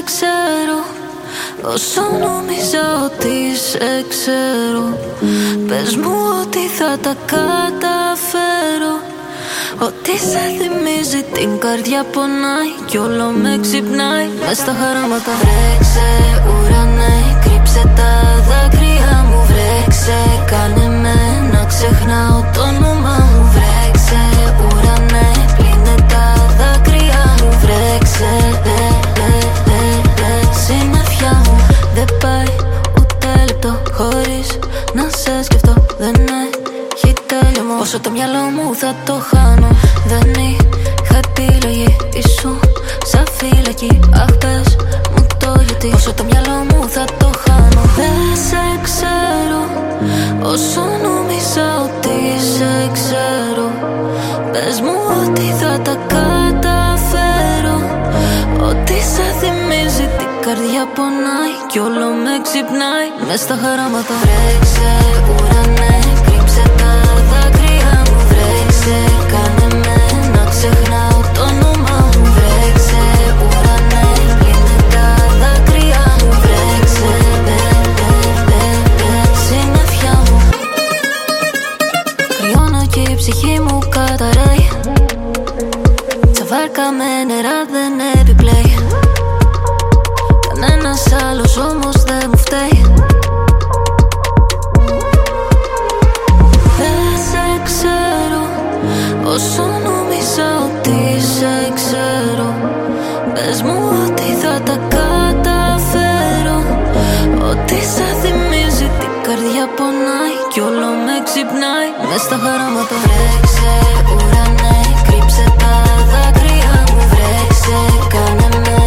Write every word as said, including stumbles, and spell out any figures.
ξέρω όσο νόμιζα ότι σε ξέρω. Πες μου ότι θα τα καταφέρω. Ότι σε θυμίζει την καρδιά πονάει κι όλο με ξυπνάει μες στα χαράματα. Βρέξε ουρανέ, κρύψε τα δάκρυα μου. Βρέξε, κάνε με να ξεχνάω το όνομα μου. Βρέξε ουρανέ, πλύνε τα δάκρυα μου. Βρέξε, ε, ε, ε, ε, συννεφιά μου. Δεν πάει ούτε λεπτό χωρίς να σε σκεφτώ. Δεν έχει τέλειωμα. Όσο το μυαλό μου θα το χάνω. Δεν είχα επιλογή, ήσουν σαν φυλακή. Αχ, πες μου το γιατί. Όσο το μυαλό μου θα το χάνω. Δεν σε ξέρω όσο νόμιζα ότι σε ξέρω. Πες μου ότι θα τα καταφέρω. Ότι σε θυμίζει την καρδιά πονάει κι όλο με ξυπνάει μες στα χαράματα. Βρέξε ουρανέ, κρύψε τα δάκρυα μου. Βρέξε, κάνε με να ξεχνάω το όνομα μου. Βρέξε ουρανέ, πλύνε τα δάκρυα μου. Βρέξε, ε, ε, ε, ε, συννεφιά μου. Κρυώνω και η ψυχή μου καταραίει. Σαν βάρκα με νερά δεν επιπλέει. Κανένας άλλος όμως δεν μου φταίει. Δεν σε ξέρω όσο νόμιζα ότι σε ξέρω. Πες μου ότι θα τα καταφέρω. Ότι σε θυμίζει την καρδιά πονάει κι όλο με ξυπνάει μες στα χαράματα. Βρέξε ουρανέ, κρύψε τα δάκρυα μου. Βρέξε, κάνε με